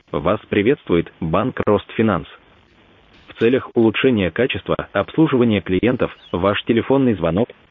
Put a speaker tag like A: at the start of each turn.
A: Вас приветствует Банк Ростфинанс. В целях улучшения качества обслуживания клиентов ваш телефонный звонок